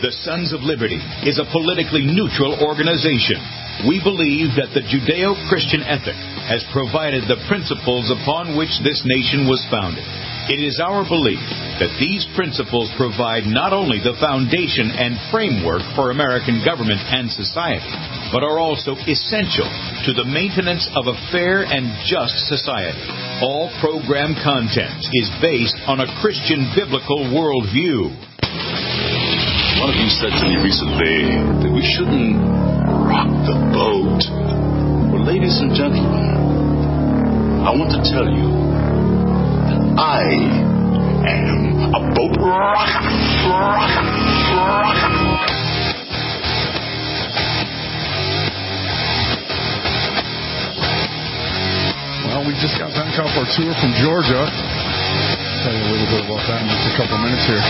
The Sons of Liberty is a politically neutral organization. We believe that the Judeo-Christian ethic has provided the principles upon which this nation was founded. It is our belief that these principles provide not only the foundation and framework for American government and society, but are also essential to the maintenance of a fair and just society. All program content is based on a Christian biblical worldview. One of you said to me recently that we shouldn't rock the boat. Well, ladies and gentlemen, I want to tell you that I am a boat rocker. Well, we just got back off our tour from Georgia. I'll tell you a little bit about that in just a couple minutes here.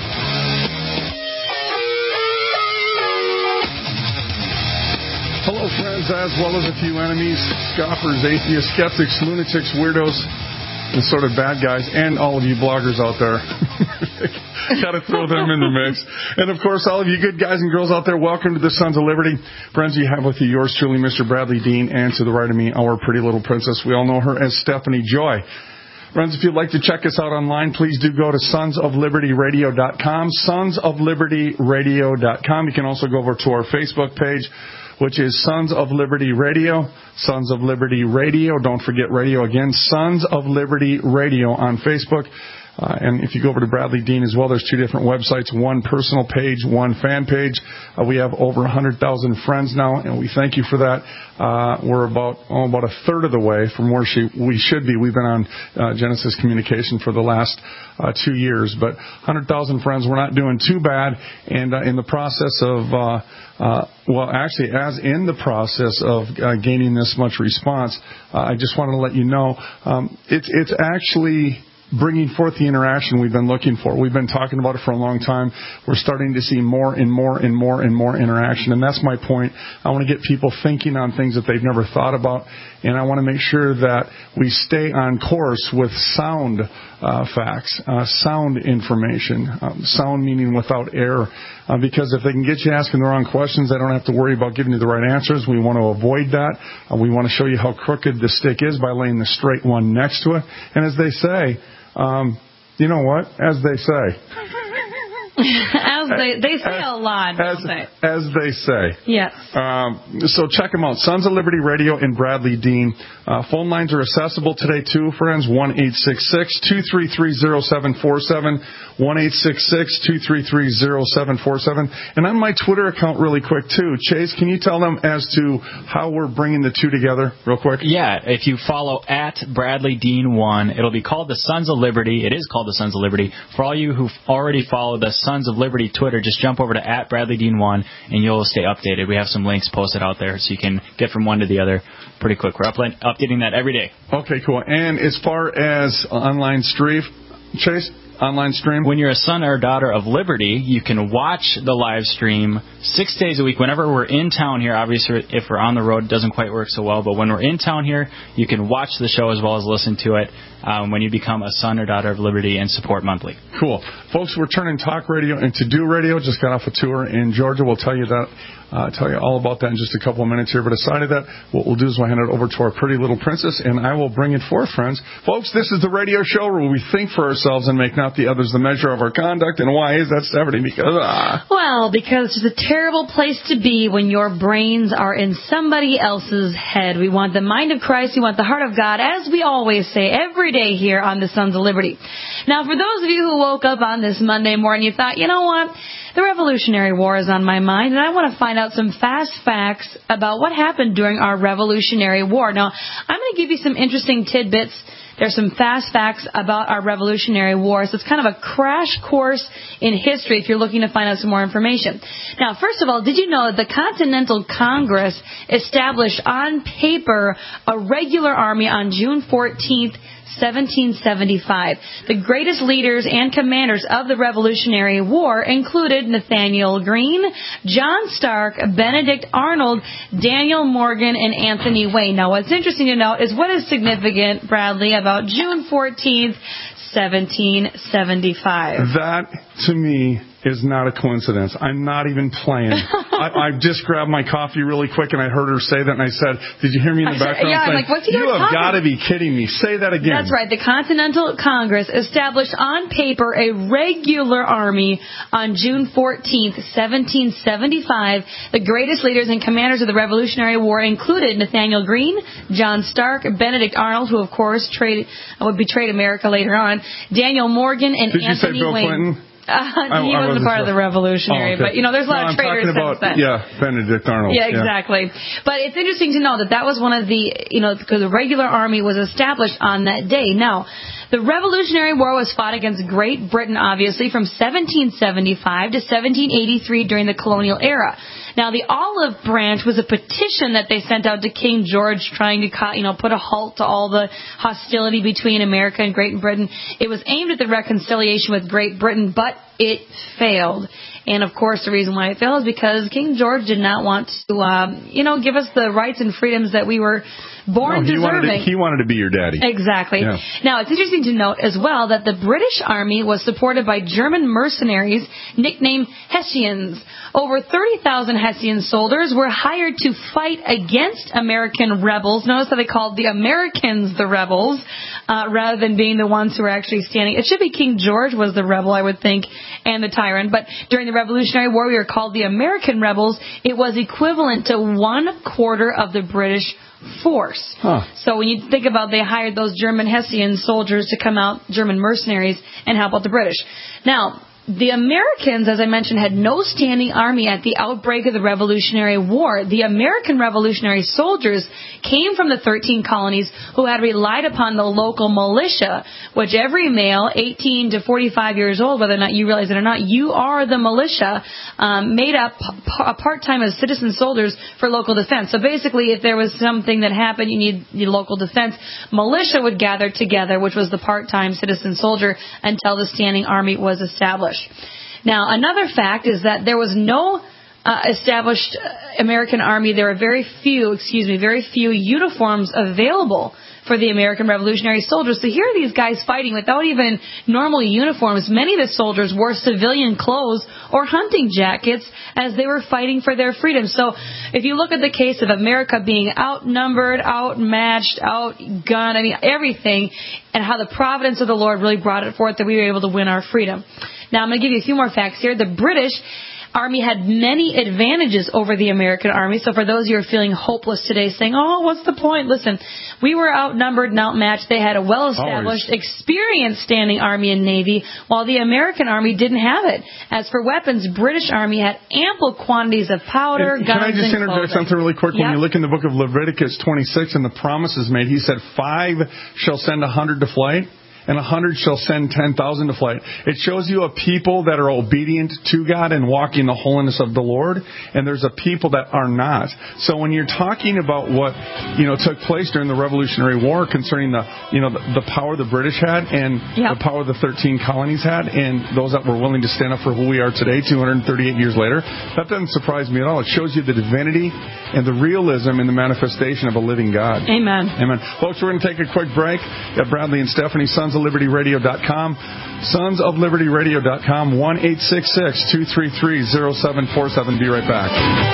Hello, friends, as well as a few enemies, scoffers, atheists, skeptics, lunatics, weirdos, and sort of bad guys, and all of you bloggers out there. Got to throw them in the mix. And, of course, all of you good guys and girls out there, welcome to the Sons of Liberty. Friends, you have with you yours truly, Mr. Bradley Dean, and to the right of me, our pretty little princess. We all know her as Stephanie Joy. Friends, if you'd like to check us out online, please do go to sonsoflibertyradio.com, sonsoflibertyradio.com. You can also go over to our Facebook page, which is Sons of Liberty Radio. Sons of Liberty Radio. Don't forget radio again. Sons of Liberty Radio on Facebook. And if you go over to Bradley Dean as well, there's two different websites, one personal page, one fan page. We have over 100,000 friends now, and we thank you for that. We're about a third of the way from where we should be. We've been on Genesis Communication for the last 2 years, but 100,000 friends, we're not doing too bad. And in the process of gaining this much response, I just wanted to let you know it's actually bringing forth the interaction we've been looking for. We've been talking about it for a long time. We're starting to see more and more and more and more interaction, and that's my point. I want to get people thinking on things that they've never thought about, and I want to make sure that we stay on course with sound facts, sound information, sound meaning without error, because if they can get you asking the wrong questions, they don't have to worry about giving you the right answers. We want to avoid that. We want to show you how crooked the stick is by laying the straight one next to it. And as they say, you know what? As they say. They say a lot, don't they? As they say. Yes. So check them out. Sons of Liberty Radio and Bradley Dean. Phone lines are accessible today, too, friends. 1-866-233-0747. 1-866-233-0747. And on my Twitter account really quick, too. Chase, can you tell them as to how we're bringing the two together real quick? Yeah, if you follow at Bradley Dean 1, it'll be called the Sons of Liberty. It is called the Sons of Liberty. For all you who've already followed the Sons of Liberty Twitter, just jump over to at Bradley Dean 1, and you'll stay updated. We have some links posted out there so you can get from one to the other pretty quick. We're updating that every day. Okay, cool. And as far as online stream, Chase? Online stream? When you're a son or daughter of Liberty, you can watch the live stream 6 days a week. Whenever we're in town here, obviously if we're on the road, it doesn't quite work so well. But when we're in town here, you can watch the show as well as listen to it when you become a son or daughter of Liberty and support monthly. Cool. Folks, we're turning talk radio into do radio. Just got off a tour in Georgia. We'll tell you that. Tell you all about that in just a couple of minutes here. But aside of that, what we'll do is we'll hand it over to our pretty little princess, and I will bring it forth, friends. Folks, this is the radio show where we think for ourselves and make not the others the measure of our conduct. And why is that, Stephanie? Because it's a terrible place to be when your brains are in somebody else's head. We want the mind of Christ. We want the heart of God, as we always say every day here on the Sons of Liberty. Now, for those of you who woke up on this Monday morning, you thought, you know what? The Revolutionary War is on my mind, and I want to find out some fast facts about what happened during our Revolutionary War. Now, I'm going to give you some interesting tidbits. There's some fast facts about our Revolutionary War. So it's kind of a crash course in history if you're looking to find out some more information. Now, first of all, did you know that the Continental Congress established on paper a regular army on June 14th, 1775. The greatest leaders and commanders of the Revolutionary War included Nathaniel Greene, John Stark, Benedict Arnold, Daniel Morgan, and Anthony Wayne. Now, what's interesting to note is what is significant, Bradley, about June 14th, 1775. That, to me, is not a coincidence. I'm not even playing. I just grabbed my coffee really quick, and I heard her say that, and I said, did you hear me in the background? Yeah, I'm like, what's he you have got to be kidding me. Say that again. That's right. The Continental Congress established on paper a regular army on June 14th, 1775. The greatest leaders and commanders of the Revolutionary War included Nathaniel Greene, John Stark, Benedict Arnold, who, of course, would betray America later on, Daniel Morgan, and Did Anthony you say Bill Wayne. Clinton? He wasn't part of the Revolutionary, but, there's a lot of traitors since then. Yeah, Benedict Arnold. Yeah, exactly. But it's interesting to know that was one of the, because the regular army was established on that day. Now, the Revolutionary War was fought against Great Britain, obviously, from 1775 to 1783 during the colonial era. Now, the Olive Branch was a petition that they sent out to King George trying to, put a halt to all the hostility between America and Great Britain. It was aimed at the reconciliation with Great Britain, but it failed. And, of course, the reason why it failed is because King George did not want to, give us the rights and freedoms that we were born deserving. He wanted to be your daddy. Exactly. Yeah. Now, it's interesting to note as well that the British Army was supported by German mercenaries nicknamed Hessians. Over 30,000 Hessian soldiers were hired to fight against American rebels. Notice how they called the Americans the rebels, rather than being the ones who were actually standing. It should be King George was the rebel, I would think, and the tyrant. But during the Revolutionary War, we were called the American rebels. It was equivalent to 1/4 of the British force. So when you think about, they hired those German Hessian soldiers to come out, German mercenaries, and help out the British. Now, the Americans, as I mentioned, had no standing army at the outbreak of the Revolutionary War. The American Revolutionary soldiers came from the 13 colonies who had relied upon the local militia, which every male, 18 to 45 years old, whether or not you realize it or not, you are the militia, made up a part-time as citizen soldiers for local defense. So basically, if there was something that happened, you need local defense, militia would gather together, which was the part-time citizen soldier, until the standing army was established. Now, another fact is that there was no established American army. There were very few uniforms available for the American Revolutionary soldiers. So here are these guys fighting without even normal uniforms. Many of the soldiers wore civilian clothes or hunting jackets as they were fighting for their freedom. So if you look at the case of America being outnumbered, outmatched, outgunned, everything, and how the providence of the Lord really brought it forth that we were able to win our freedom. Now, I'm going to give you a few more facts here. The British Army had many advantages over the American Army. So for those of you who are feeling hopeless today, saying, what's the point? Listen, we were outnumbered and outmatched. They had a well-established, experienced standing Army and Navy, while the American Army didn't have it. As for weapons, British Army had ample quantities of powder, guns, and clothing. Can I just interject something really quick? Yep. When you look in the book of Leviticus 26 and the promises made, he said 5 shall send 100 to flight, and 100 shall send 10,000 to flight. It shows you a people that are obedient to God and walking the holiness of the Lord, and there's a people that are not. So when you're talking about what took place during the Revolutionary War concerning the power the British had and the power the 13 colonies had, and those that were willing to stand up for who we are today, 238 years later, that doesn't surprise me at all. It shows you the divinity and the realism in the manifestation of a living God. Amen. Amen. Folks, we're going to take a quick break. Got Bradley and Stephanie, SonsOfLibertyRadio.com. SonsOfLibertyRadio.com, 1-866-233-0747. Be right back.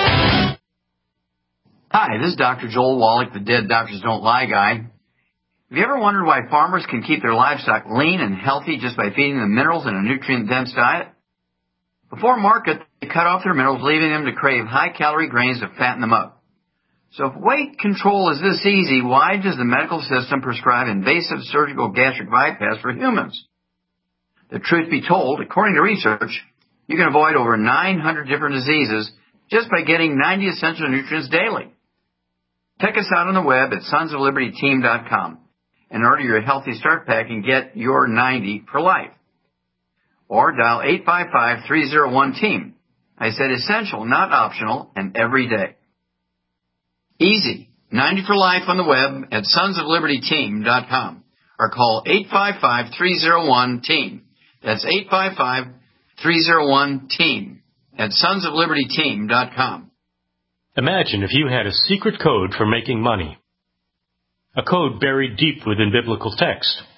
Hi, this is Dr. Joel Wallach, the Dead Doctors Don't Lie guy. Have you ever wondered why farmers can keep their livestock lean and healthy just by feeding them minerals in a nutrient-dense diet? Before market, they cut off their minerals, leaving them to crave high-calorie grains to fatten them up. So if weight control is this easy, why does the medical system prescribe invasive surgical gastric bypass for humans? The truth be told, according to research, you can avoid over 900 different diseases just by getting 90 essential nutrients daily. Check us out on the web at sonsoflibertyteam.com and order your Healthy Start Pack and get your 90 for life. Or dial 855-301-TEAM. I said essential, not optional, and every day. Easy. 90 for life on the web at sonsoflibertyteam.com or call 855-301-TEAM. That's 855-301-TEAM at sonsoflibertyteam.com. Imagine if you had a secret code for making money. A code buried deep within biblical text.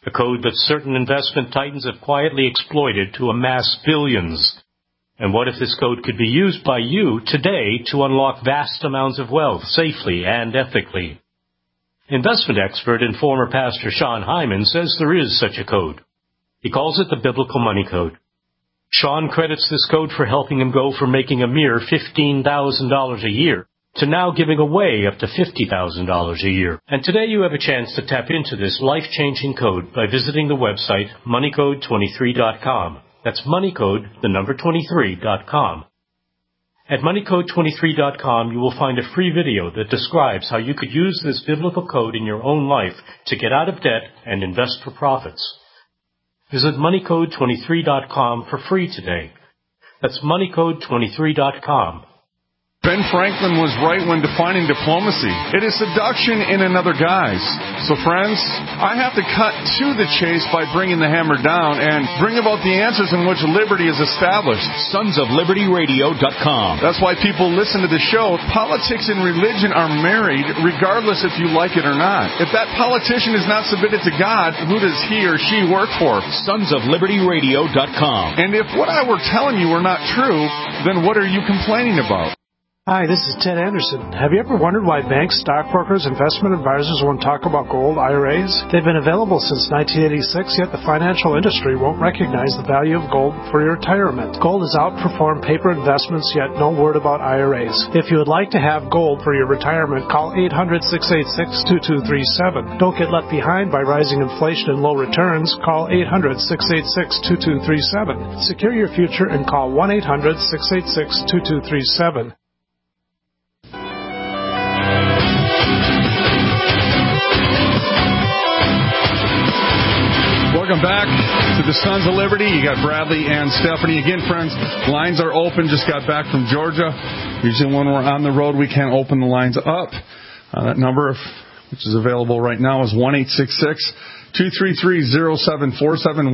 a code that certain investment titans have quietly exploited to amass billions. And what if this code could be used by you today to unlock vast amounts of wealth safely and ethically? Investment expert and former pastor Sean Hyman says there is such a code. He calls it the Biblical Money Code. Sean credits this code for helping him go from making a mere $15,000 a year to now giving away up to $50,000 a year. And today you have a chance to tap into this life-changing code by visiting the website moneycode23.com. That's moneycode, the number 23.com. At moneycode23.com, you will find a free video that describes how you could use this biblical code in your own life to get out of debt and invest for profits. Visit moneycode23.com for free today. That's moneycode23.com. Ben Franklin was right when defining diplomacy. It is seduction in another guise. So friends, I have to cut to the chase by bringing the hammer down and bring about the answers in which liberty is established. SonsOfLibertyRadio.com. That's why people listen to the show. Politics and religion are married regardless if you like it or not. If that politician is not submitted to God, who does he or she work for? SonsOfLibertyRadio.com. And if what I were telling you were not true, then what are you complaining about? Hi, this is Ted Anderson. Have you ever wondered why banks, stockbrokers, investment advisors won't talk about gold IRAs? They've been available since 1986, yet the financial industry won't recognize the value of gold for your retirement. Gold has outperformed paper investments, yet no word about IRAs. If you would like to have gold for your retirement, call 800-686-2237. Don't get left behind by rising inflation and low returns. Call 800-686-2237. Secure your future and call 1-800-686-2237. Welcome back to the Sons of Liberty. You got Bradley and Stephanie. Again, friends, lines are open. Just got back from Georgia. Usually when we're on the road, we can't open the lines up. That number, which is available right now, is 1-866-233-0747,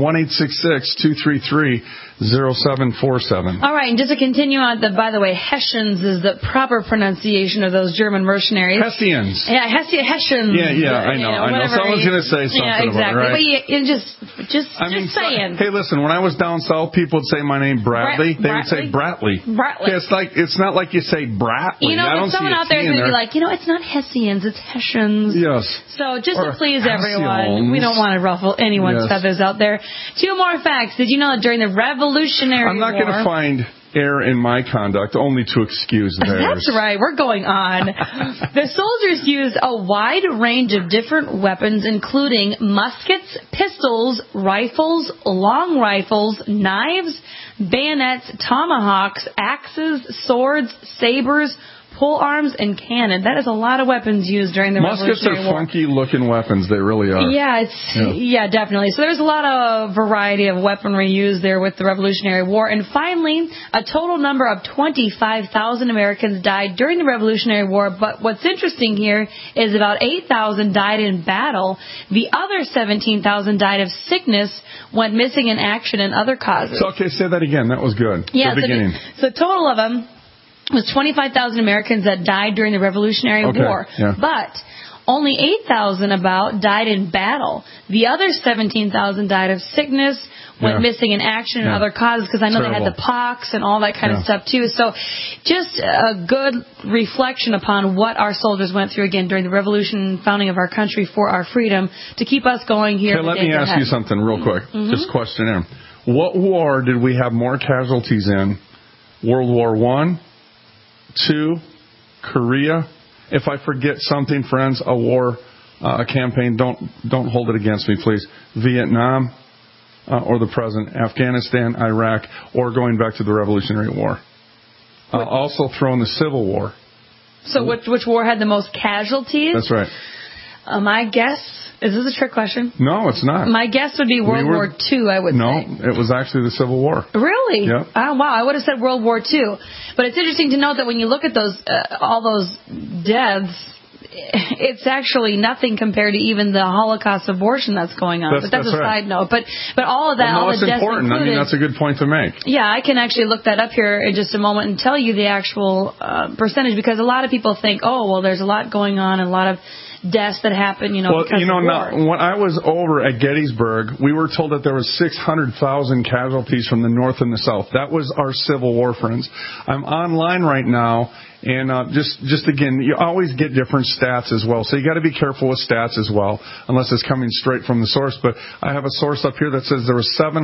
1-866-233-0747. All right, and just to continue on, by the way, Hessians is the proper pronunciation of those German mercenaries. Hessians. Yeah, Hessians. Yeah, I know. Someone's going to say something exactly. about it, right? But just saying. Hey, listen, when I was down south, people would say my name Bradley. They would say Bratley. Bratley. It's not like you say Bratley. You know, I don't someone see out there is going to be like, it's not Hessians, it's Hessians. Yes. So just to please everyone, Hessians. we don't want to ruffle anyone's feathers out there. Two more facts. Did you know that during the Revolutionary War... I'm not going to find error in my conduct, only to excuse theirs. That's right. We're going on. The soldiers used a wide range of different weapons, including muskets, pistols, rifles, long rifles, knives, bayonets, tomahawks, axes, swords, sabers, pole arms, and cannon. That is a lot of weapons used during the Revolutionary War. Muskets are funky-looking weapons. They really are. Yeah, definitely. So there's a lot of variety of weaponry used there with the Revolutionary War. And finally, a total number of 25,000 Americans died during the Revolutionary War. But what's interesting here is about 8,000 died in battle. The other 17,000 died of sickness, went missing in action, and other causes. So, okay, say that again. That was good. Yeah, the beginning. So total of them was 25,000 Americans that died during the Revolutionary War. Yeah. But only 8,000 about died in battle. The other 17,000 died of sickness, went missing in action, and other causes, because I know they had the pox and all that kind of stuff too. So just a good reflection upon what our soldiers went through, again, during the revolution, founding of our country for our freedom, to keep us going here. Okay, let me ask you something real quick. Just question in. What war did we have more casualties in? World War I? 2, Korea. If I forget something, friends, a war, a campaign, don't hold it against me, please. Vietnam, or the present, Afghanistan, Iraq, or going back to the Revolutionary War. Also throw in the Civil War. So which war had the most casualties? That's right. My guess, is this a trick question? No, it's not. My guess would be World War II, I would say. No, it was actually the Civil War. Really? Yeah. Oh, wow, I would have said World War II. But it's interesting to note that when you look at those all those deaths, it's actually nothing compared to even the Holocaust abortion that's going on. But that's a side note. But all of that, all the deaths important. Included, I mean, that's a good point to make. Yeah, I can actually look that up here in just a moment and tell you the actual percentage, because a lot of people think, oh, well, there's a lot going on and a lot of deaths that happen, because of war. Now, when I was over at Gettysburg, we were told that there was 600,000 casualties from the North and the South. That was our Civil War, friends. I'm online right now, and just again, you always get different stats as well. So you got to be careful with stats as well, unless it's coming straight from the source. But I have a source up here that says there were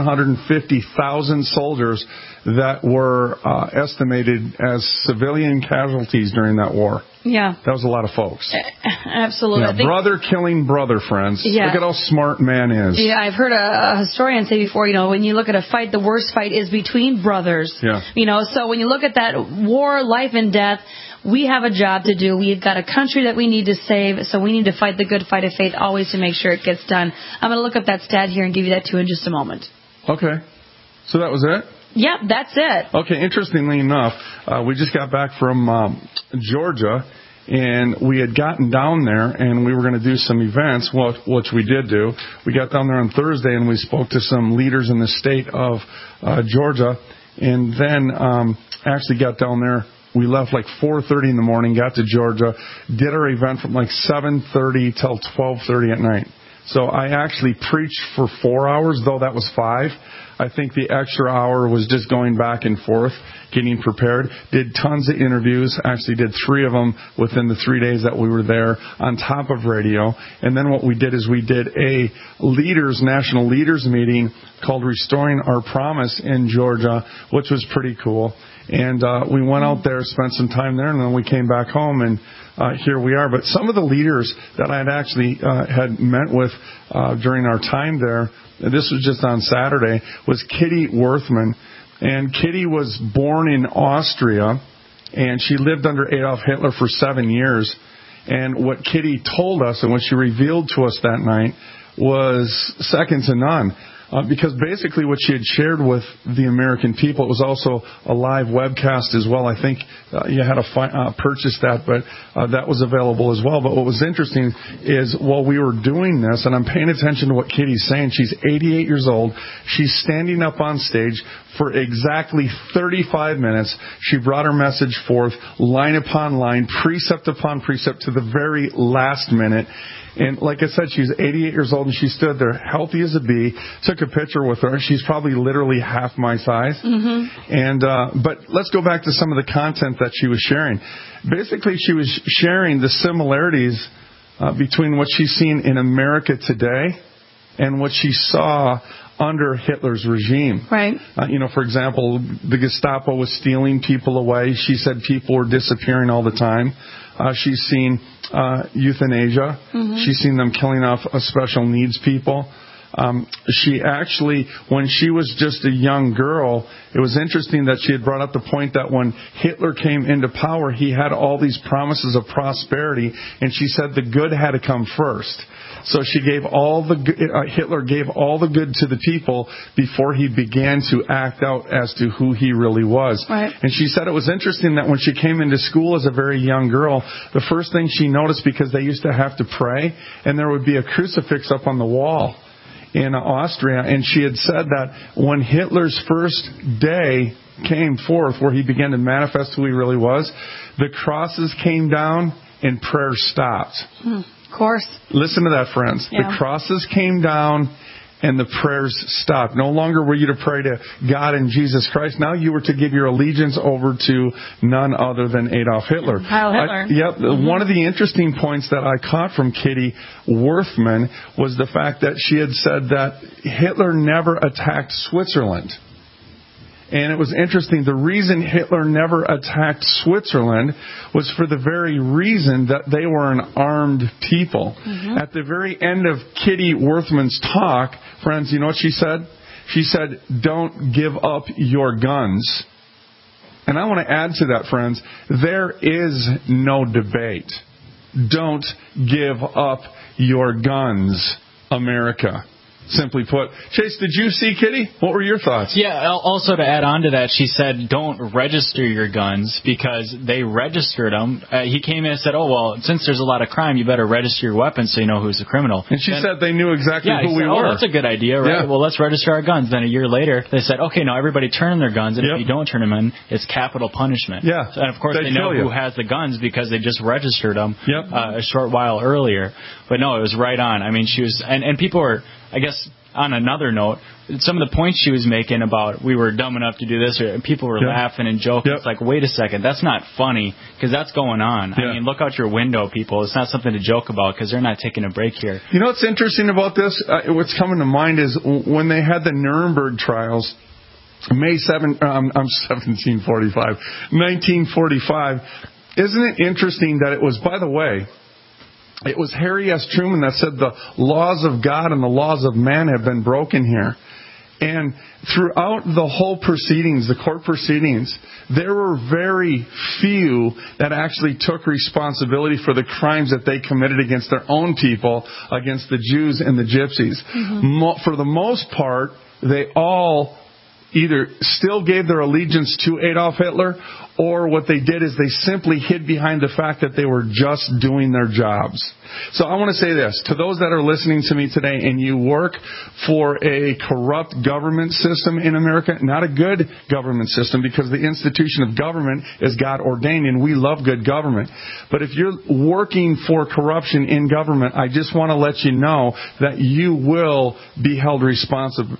750,000 soldiers that were estimated as civilian casualties during that war. Yeah. That was a lot of folks. Absolutely. Yeah, brother killing brother, friends. Yeah. Look at how smart man is. Yeah, I've heard a historian say before, when you look at a fight, the worst fight is between brothers. Yeah. So when you look at that war, life and death, we have a job to do. We've got a country that we need to save, so we need to fight the good fight of faith always to make sure it gets done. I'm going to look up that stat here and give you that too in just a moment. Okay. So that was it? Yep, that's it. Okay, interestingly enough, we just got back from Georgia, and we had gotten down there, and we were going to do some events, which we did do. We got down there on Thursday, and we spoke to some leaders in the state of Georgia, and then actually got down there. We left like 4:30 in the morning, got to Georgia, did our event from like 7:30 till 12:30 at night. So I actually preached for 4 hours, though that was 5. I think the extra hour was just going back and forth, getting prepared. Did tons of interviews. Actually did 3 of them within the 3 days that we were there on top of radio. And then what we did is we did a national leaders meeting called Restoring Our Promise in Georgia, which was pretty cool. And we went out there, spent some time there, and then we came back home, and here we are. But some of the leaders that I had actually had met with during our time there, and this was just on Saturday, was Kitty Worthman. And Kitty was born in Austria, and she lived under Adolf Hitler for 7 years. And what Kitty told us and what she revealed to us that night was second to none. Because basically what she had shared with the American people, it was also a live webcast as well. I think you had to purchase that, but that was available as well. But what was interesting is while we were doing this, and I'm paying attention to what Kitty's saying, she's 88 years old. She's standing up on stage for exactly 35 minutes. She brought her message forth, line upon line, precept upon precept to the very last minute. And like I said, she's 88 years old, and she stood there healthy as a bee. Took a picture with her. She's probably literally half my size. Mm-hmm. And but let's go back to some of the content that she was sharing. Basically, she was sharing the similarities between what she's seen in America today and what she saw under Hitler's regime. Right. For example, the Gestapo was stealing people away. She said people were disappearing all the time. She's seen euthanasia. Mm-hmm. She's seen them killing off special needs people. She actually, when she was just a young girl, it was interesting that she had brought up the point that when Hitler came into power, he had all these promises of prosperity, and she said the good had to come first. So she gave Hitler gave all the good to the people before he began to act out as to who he really was. Right. And she said it was interesting that when she came into school as a very young girl, the first thing she noticed, because they used to have to pray, and there would be a crucifix up on the wall in Austria, and she had said that when Hitler's first day came forth, where he began to manifest who he really was, the crosses came down and prayer stopped. Of course. Listen to that, friends. Yeah. The crosses came down and the prayers stopped. No longer were you to pray to God and Jesus Christ. Now you were to give your allegiance over to none other than Adolf Hitler. Heil Hitler. Mm-hmm. One of the interesting points that I caught from Kitty Worthman was the fact that she had said that Hitler never attacked Switzerland. And it was interesting. The reason Hitler never attacked Switzerland was for the very reason that they were an armed people. Mm-hmm. At the very end of Kitty Worthman's talk, friends, you know what she said? She said, "Don't give up your guns." And I want to add to that, friends, there is no debate. Don't give up your guns, America. simply put. Chase, did you see Kitty? What were your thoughts? Yeah, also to add on to that, she said don't register your guns because they registered them. He came in and said, oh, well, since there's a lot of crime, you better register your weapons so you know who's a criminal. And she said they knew exactly who we were. Oh, that's a good idea, right? Yeah. Well, let's register our guns. Then a year later, they said, okay, now everybody turn in their guns, and if you don't turn them in, it's capital punishment. Yeah. So, and, of course, they know who has the guns because they just registered them a short while earlier. But, no, it was right on. I mean, she was – and people were, I guess – on another note, some of the points she was making about we were dumb enough to do this, and people were laughing and joking. It's like, wait a second, that's not funny because that's going on. I mean, look out your window, people. It's not something to joke about because they're not taking a break here. You know what's interesting about this? What's coming to mind is when they had the Nuremberg trials, May 1945. Isn't it interesting that it was, by the way, it was Harry S. Truman that said the laws of God and the laws of man have been broken here. And throughout the whole proceedings, the court proceedings, there were very few that actually took responsibility for the crimes that they committed against their own people, against the Jews and the Gypsies. Mm-hmm. For the most part, they all either still gave their allegiance to Adolf Hitler, or what they did is they simply hid behind the fact that they were just doing their jobs. So I want to say this, to those that are listening to me today and you work for a corrupt government system in America, not a good government system, because the institution of government is God ordained and we love good government. But if you're working for corruption in government, I just want to let you know that you will be held responsible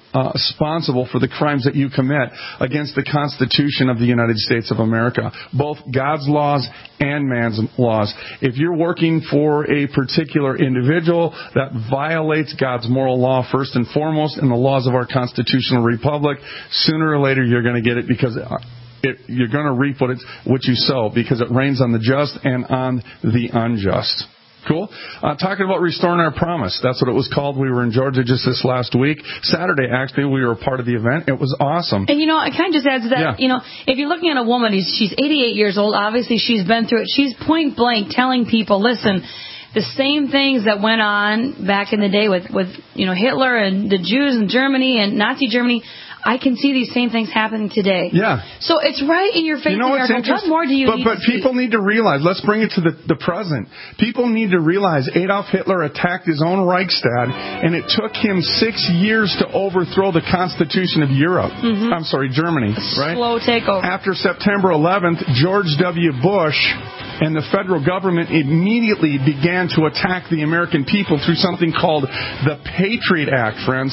for the crimes that you commit against the Constitution of the United States of America, both God's laws and man's laws. If you're working for a particular individual that violates God's moral law first and foremost and the laws of our constitutional republic, sooner or later you're going to get it because you're going to reap what you sow, because it rains on the just and on the unjust. Cool. Talking about restoring our promise. That's what it was called. We were in Georgia just this last week. Saturday, actually, we were a part of the event. It was awesome. And, I kind of just add to that, if you're looking at a woman, she's 88 years old. Obviously, she's been through it. She's point blank telling people, listen, the same things that went on back in the day with Hitler and the Jews in Germany and Nazi Germany, I can see these same things happening today. Yeah. So it's right in your face, America. What more do you need But people need to realize, let's bring it to the present. People need to realize Adolf Hitler attacked his own Reichstag, and it took him 6 years to overthrow the Constitution of Europe. Mm-hmm. I'm sorry, Germany. Right? Slow takeover. After September 11th, George W. Bush and the federal government immediately began to attack the American people through something called the Patriot Act, friends.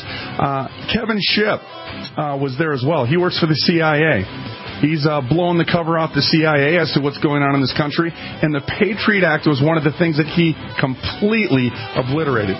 Kevin Shipp was there as well. He works for the CIA. He's blowing the cover off the CIA as to what's going on in this country. And the Patriot Act was one of the things that he completely obliterated.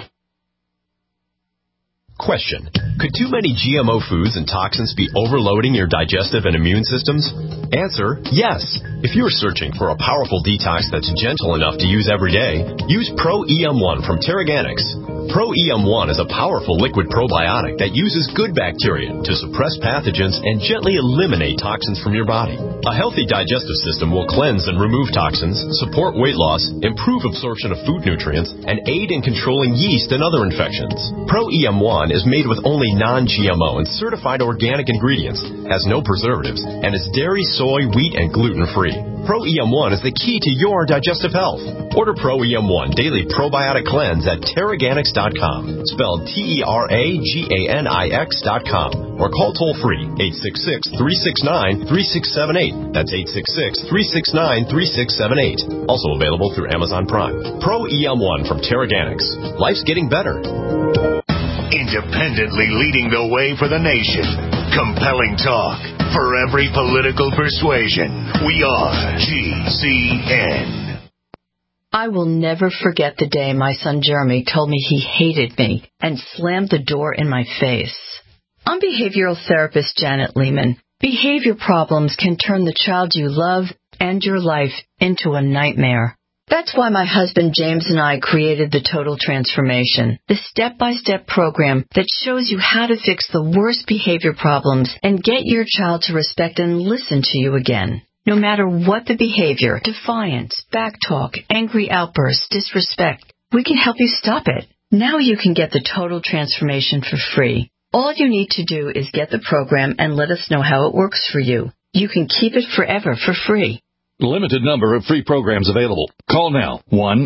Question. Could too many GMO foods and toxins be overloading your digestive and immune systems? Answer, yes. If you're searching for a powerful detox that's gentle enough to use every day, use Pro-EM1 from Terraganics. Pro-EM1 is a powerful liquid probiotic that uses good bacteria to suppress pathogens and gently eliminate toxins from your body. A healthy digestive system will cleanse and remove toxins, support weight loss, improve absorption of food nutrients, and aid in controlling yeast and other infections. Pro-EM1 is made with only non-GMO and certified organic ingredients, has no preservatives, and is dairy, soy, wheat, and gluten-free. Pro-EM1 is the key to your digestive health. Order Pro-EM1 Daily Probiotic Cleanse at Terraganics.com, spelled Terraganix.com, or call toll-free 866-369-3678. That's 866-369-3678. Also available through Amazon Prime. Pro-EM1 from Terraganics. Life's getting better. Independently leading the way for the nation. Compelling talk for every political persuasion. We are GCN. I will never forget the day my son Jeremy told me he hated me and slammed the door in my face. I'm behavioral therapist Janet Lehman. Behavior problems can turn the child you love and your life into a nightmare. That's why my husband James and I created the Total Transformation, the step-by-step program that shows you how to fix the worst behavior problems and get your child to respect and listen to you again. No matter what the behavior, defiance, backtalk, angry outbursts, disrespect, we can help you stop it. Now you can get the total transformation for free. All you need to do is get the program and let us know how it works for you. You can keep it forever for free. Limited number of free programs available. Call now.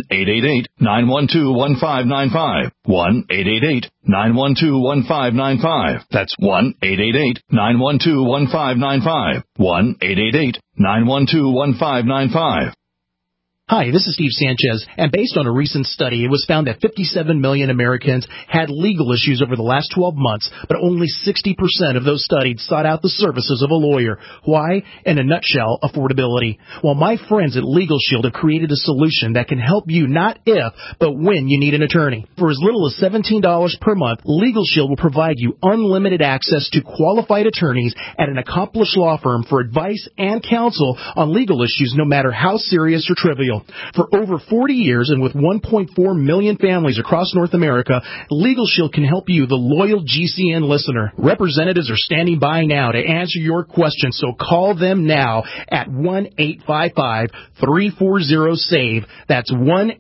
1-888-912-1595. 1-888-912-1595. That's 1-888-912-1595. 1-888-912-1595. Hi, this is Steve Sanchez, and based on a recent study, it was found that 57 million Americans had legal issues over the last 12 months, but only 60% of those studied sought out the services of a lawyer. Why? In a nutshell, affordability. Well, my friends at Legal Shield have created a solution that can help you not if, but when you need an attorney. For as little as $17 per month, Legal Shield will provide you unlimited access to qualified attorneys at an accomplished law firm for advice and counsel on legal issues, no matter how serious or trivial. For over 40 years and with 1.4 million families across North America, Legal Shield can help you, the loyal GCN listener. Representatives are standing by now to answer your questions, so call them now at 1-855-340-SAVE. That's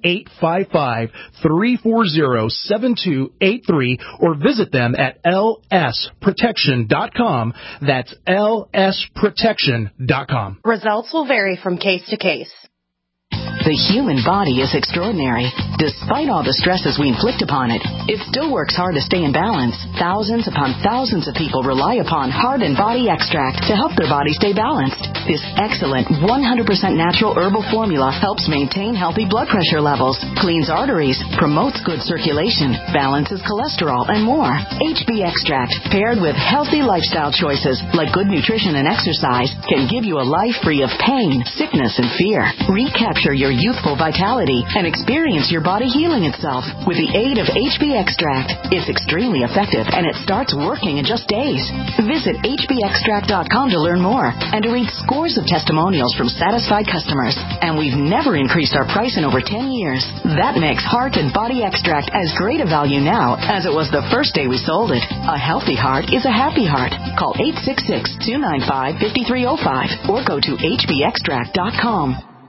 1-855-340-7283, or visit them at lsprotection.com. That's lsprotection.com. Results will vary from case to case. The human body is extraordinary. Despite all the stresses we inflict upon it, it still works hard to stay in balance. Thousands upon thousands of people rely upon Heart and Body Extract to help their body stay balanced. This excellent 100% natural herbal formula helps maintain healthy blood pressure levels, cleans arteries, promotes good circulation, balances cholesterol, and more. HB Extract, paired with healthy lifestyle choices like good nutrition and exercise, can give you a life free of pain, sickness, and fear. Recapture your youthful vitality and experience your body healing itself with the aid of HB Extract. It's extremely effective, and it starts working in just days. Visit hbextract.com to learn more and to read scores of testimonials from satisfied customers. And we've never increased our price in over 10 years. That makes Heart and Body Extract as great a value now as it was the first day we sold it. A healthy heart is a happy heart. Call 866-295-5305 or go to hbextract.com.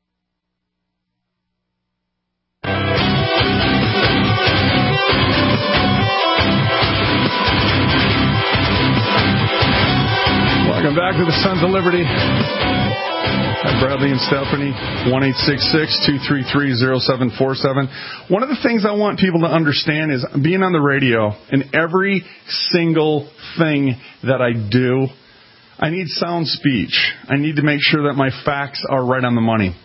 Welcome back to the Sons of Liberty. Hi, Bradley and Stephanie, 1-866-233-0747. One of the things I want people to understand is being on the radio, and every single thing that I do, I need sound speech. I need to make sure that my facts are right on the money.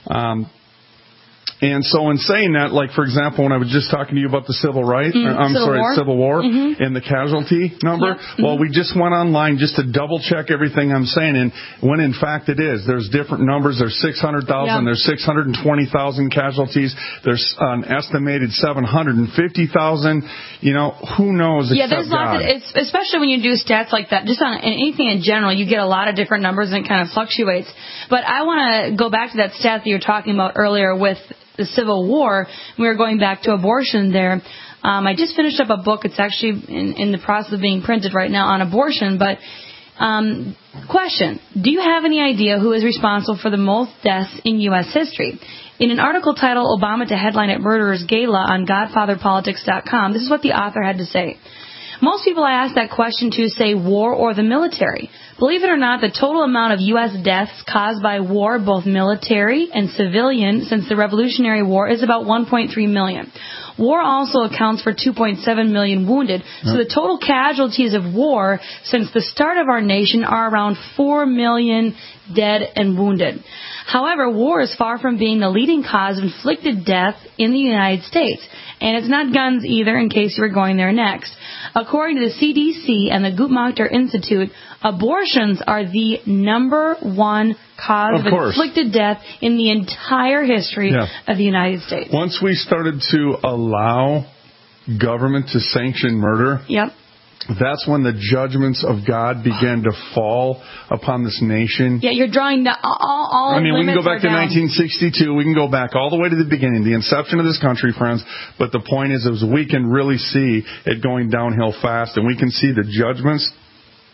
And so in saying that, like, for example, when I was just talking to you about the Civil War and the casualty number, well, we just went online just to double-check everything I'm saying, and when in fact it is. There's different numbers. There's 600,000. There's 620,000 casualties. There's an estimated 750,000. You know, who knows except there's lots of, especially when you do stats like that, just on anything in general, you get a lot of different numbers and it kind of fluctuates. But I want to go back to that stat that you were talking about earlier with the Civil War. We were going back to abortion there. I just finished up a book. It's actually in the process of being printed right now on abortion. But question, do you have any idea who is responsible for the most deaths in U.S. history? In an article titled Obama to Headline at Murderers Gala on GodfatherPolitics.com, this is what the author had to say. Most people I ask that question to say war or the military. Believe it or not, the total amount of U.S. deaths caused by war, both military and civilian, since the Revolutionary War is about 1.3 million. War also accounts for 2.7 million wounded. So the total casualties of war since the start of our nation are around 4 million dead and wounded. However, war is far from being the leading cause of inflicted death in the United States. And it's not guns either, in case you were going there next. According to the CDC and the Guttmacher Institute, abortions are the number one cause of inflicted death in the entire history of the United States. Once we started to allow government to sanction murder, that's when the judgments of God began to fall upon this nation. Yeah, you're drawing all we can go back to 1962. We can go back all the way to the beginning, the inception of this country, friends. But the point is we can really see it going downhill fast, and we can see the judgments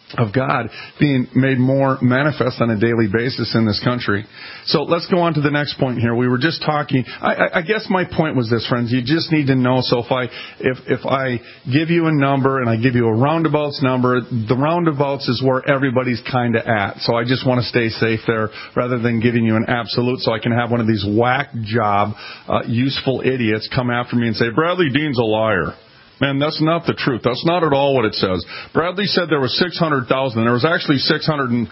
of God being made more manifest on a daily basis in this country. So let's go on to the next point here. We were just talking. I guess my point was this, friends. You just need to know. So if I give you a number and I give you a roundabouts number, the roundabouts is where everybody's kind of at. So I just want to stay safe there rather than giving you an absolute, so I can have one of these whack job, useful idiots come after me and say, Bradley Dean's a liar. Man, that's not the truth. That's not at all what it says. Bradley said there was 600,000. There was actually 600,001.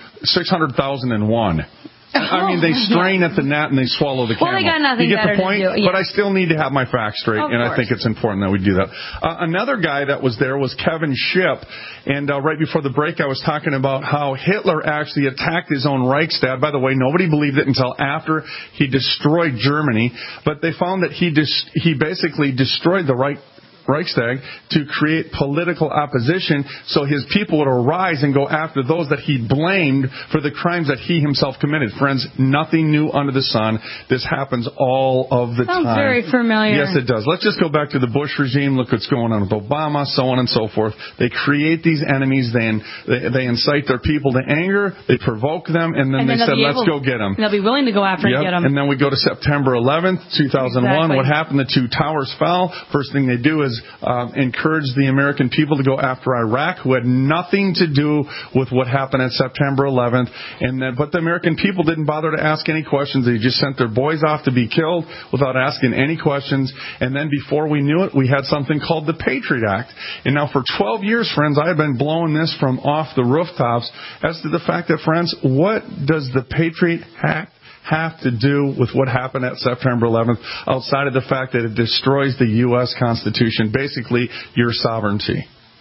I mean, they strain at the gnat and they swallow the camel. Well, they got nothing you get better the point? to do. Yeah. But I still need to have my facts straight, and I think it's important that we do that. Another guy that was there was Kevin Shipp, and right before the break I was talking about how Hitler actually attacked his own Reichstag. By the way, nobody believed it until after he destroyed Germany, but they found that he basically destroyed the Reichstag to create political opposition so his people would arise and go after those that he blamed for the crimes that he himself committed. Friends, nothing new under the sun. This happens all of the time. Sounds very familiar. Yes, it does. Let's just go back to the Bush regime. Look what's going on with Obama, so on and so forth. They create these enemies. They incite their people to anger. They provoke them, and then they said, let's go get them. They'll be willing to go after and get them. And then we go to September 11th, 2001. Exactly. What happened? The two towers fell. First thing they do is encourage the American people to go after Iraq, who had nothing to do with what happened on September 11th. But the American people didn't bother to ask any questions. They just sent their boys off to be killed without asking any questions. And then before we knew it, we had something called the Patriot Act. And now for 12 years, friends, I have been blowing this from off the rooftops as to the fact that, friends, what does the Patriot Act have to do with what happened at September 11th, outside of the fact that it destroys the U.S. Constitution, basically your sovereignty.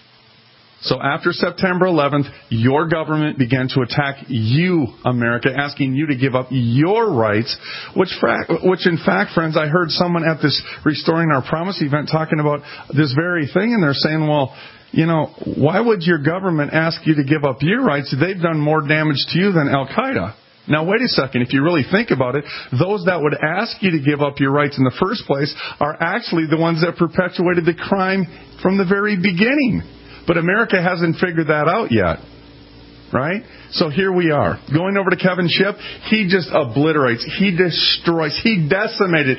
So after September 11th, your government began to attack you, America, asking you to give up your rights, which in fact, friends, I heard someone at this Restoring Our Promise event talking about this very thing, and they're saying, well, you know, why would your government ask you to give up your rights? They've done more damage to you than Al-Qaeda. Now, wait a second. If you really think about it, those that would ask you to give up your rights in the first place are actually the ones that perpetuated the crime from the very beginning. But America hasn't figured that out yet. Right? So here we are. Going over to Kevin Shipp, he just obliterates. He destroys. He decimated.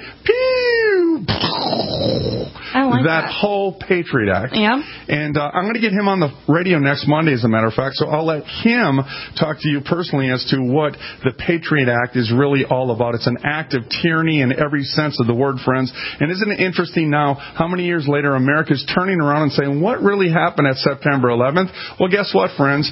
That whole Patriot Act. Yeah. And I'm going to get him on the radio next Monday, as a matter of fact, so I'll let him talk to you personally as to what the Patriot Act is really all about. It's an act of tyranny in every sense of the word, friends. And isn't it interesting now how many years later America's turning around and saying, what really happened at September 11th? Well, guess what, friends?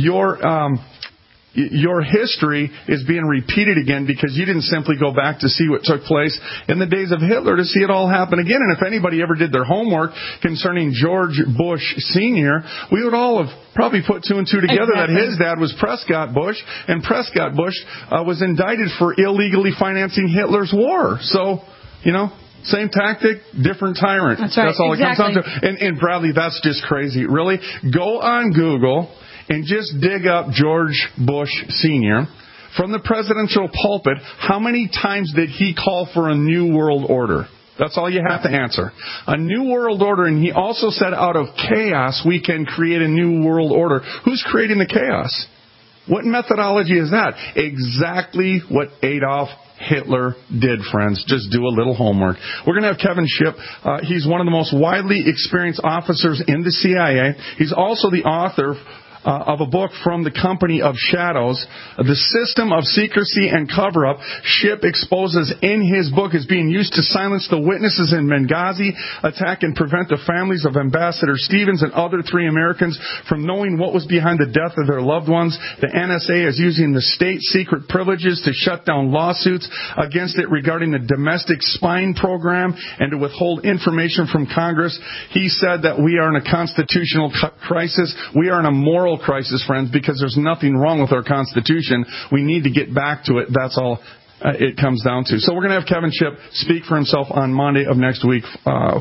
Your history is being repeated again because you didn't simply go back to see what took place in the days of Hitler to see it all happen again. And if anybody ever did their homework concerning George Bush Sr., we would all have probably put two and two together that his dad was Prescott Bush, and Prescott Bush was indicted for illegally financing Hitler's war. So, you know, same tactic, different tyrant. That's right. That's all it comes down to. And Bradley, that's just crazy. Really? Go on Google and just dig up George Bush Sr. From the presidential pulpit. How many times did he call for a new world order? That's all you have to answer. A new world order, and he also said out of chaos we can create a new world order. Who's creating the chaos? What methodology is that? Exactly what Adolf Hitler did, friends. Just do a little homework. We're going to have Kevin Shipp. He's one of the most widely experienced officers in the CIA. He's also the author of a book from the Company of Shadows, The System of Secrecy and Cover-Up. Shipp exposes in his book is being used to silence the witnesses in Benghazi attack and prevent the families of Ambassador Stevens and other 3 Americans from knowing what was behind the death of their loved ones. The NSA is using the state secret privileges to shut down lawsuits against it regarding the domestic spying program and to withhold information from Congress. He said that we are in a constitutional crisis. We are in a moral crisis, friends, because there's nothing wrong with our Constitution. We need to get back to it. That's all it comes down to. So we're going to have Kevin Shipp speak for himself on Monday of next week.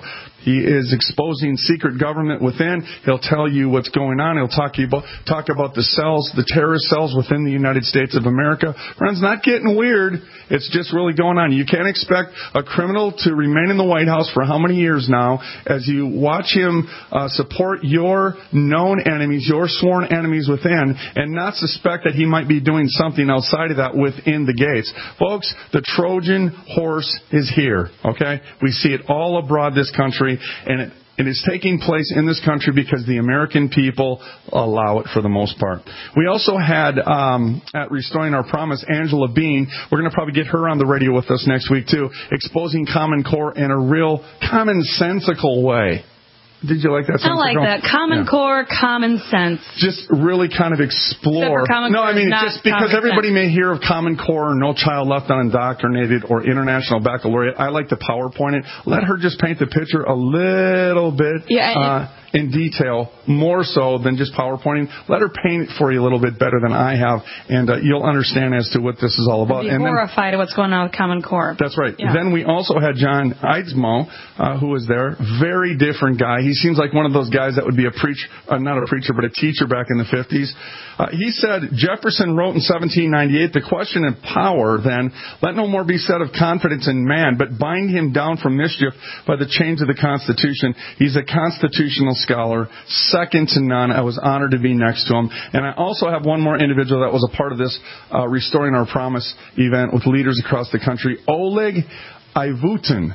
He is exposing secret government within. He'll tell you what's going on. He'll talk about the cells, the terrorist cells within the United States of America. Friends, not getting weird. It's just really going on. You can't expect a criminal to remain in the White House for how many years now as you watch him support your known enemies, your sworn enemies within, and not suspect that he might be doing something outside of that within the gates. Folks, the Trojan horse is here, okay? We see it all abroad this country, and it is taking place in this country because the American people allow it for the most part. We also had, at Restoring Our Promise, Angela Bean. We're going to probably get her on the radio with us next week, too, exposing Common Core in a real commonsensical way. Did you like that? I like that. Common Core, common sense. Just really kind of explore. Just because everybody may hear of Common Core or No Child Left Unindoctrinated or International Baccalaureate, I like to PowerPoint it. Let her just paint the picture a little bit in detail, more so than just PowerPointing. Let her paint it for you a little bit better than I have, and you'll understand as to what this is all about. I'd be horrified at what's going on with Common Core. That's right. Yeah. Then we also had John Eidsmoe, who was there. Very different guy. He seems like one of those guys that would be a preacher, not a preacher, but a teacher back in the 50s. He said, Jefferson wrote in 1798, the question of power, then, let no more be said of confidence in man, but bind him down from mischief by the chains of the Constitution. He's a constitutional scholar, second to none. I was honored to be next to him. And I also have one more individual that was a part of this Restoring Our Promise event with leaders across the country, Oleg Ayvutin.